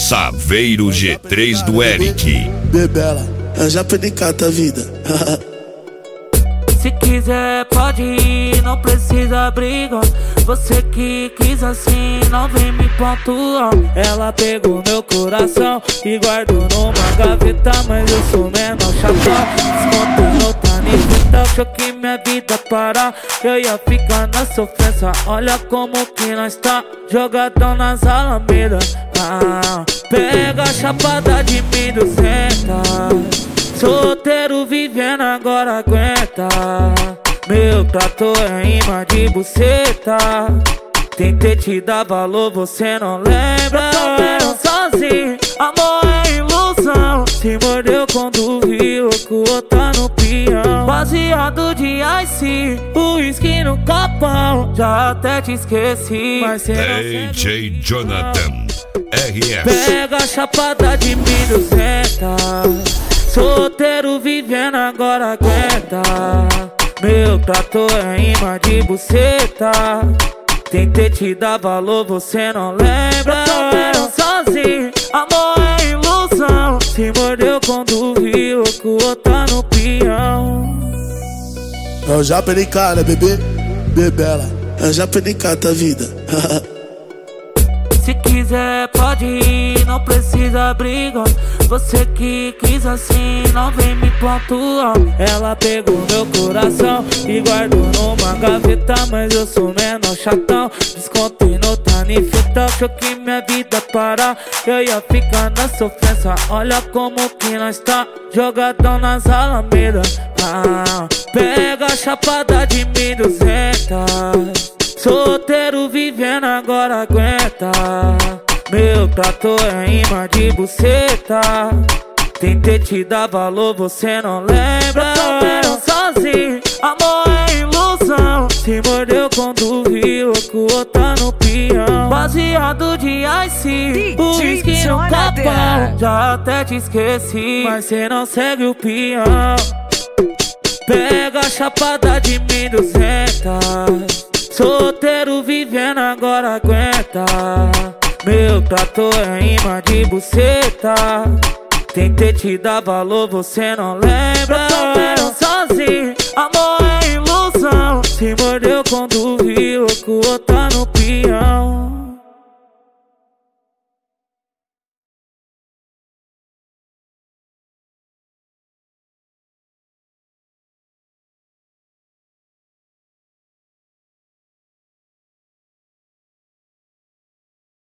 Saveiro G3 do Eric. Bebela, já penicata a vida. Se quiser pode ir, não precisa brigar. Você que quis assim, não vem me pontuar. Ela pegou meu coração e guardou numa gaveta, mas eu sou menor chatão. Desconto no tanifeta, achou que minha vida parar, eu ia ficar na sofrência. Olha como que nós tá, jogadão nas alamedas. Pega a chapada de 1.200. Solteiro vivendo agora aguenta. Meu trator é imã de buceta. Tentei te dar valor, você não lembra. Eu sozinho, amor é ilusão. Se mordeu quando viu que o outro tá no peão. Baseado de ice, uísque no copão. Já até te esqueci, mas cê não DJ Jonathan RS. Pega a chapada de 1.200. Solteiro vivendo agora aguenta. Meu trator é imã de buceta. Tentei te dar valor, você não lembra. Eu sozinho, amor é ilusão. Se mordeu quando viu que o outro tá no peão. Eu já penicata, bebê, bebela, já penicata a vida. Se quiser pode ir, não precisa brigar. Você que quis assim, não vem me pontuar. Ela pegou meu coração e guardou numa gaveta, mas eu sou menor chatão. Descontei no tanifeta, achou que minha vida parar, eu ia ficar na sofrência. Olha como que nós tá, jogadão nas alamedas. Pega a chapada de 1.200. Solteiro vivendo agora aguenta. Meu trator é imã de buceta. Tentei te dar valor, você não lembra. Eu sozinho, amor é ilusão. Se mordeu quando viu que o outro tá no peão. Baseado de ice, uísque no copão. Já até te esqueci, mas cê não segue o peão. Pega a chapada de 1.200. Solteiro vivendo agora aguenta. Meu trator é imã de buceta. Tentei te dar valor, você não lembra. Eu sozinho, amor é ilusão. Se mordeu quando viu que o outro tá no peão.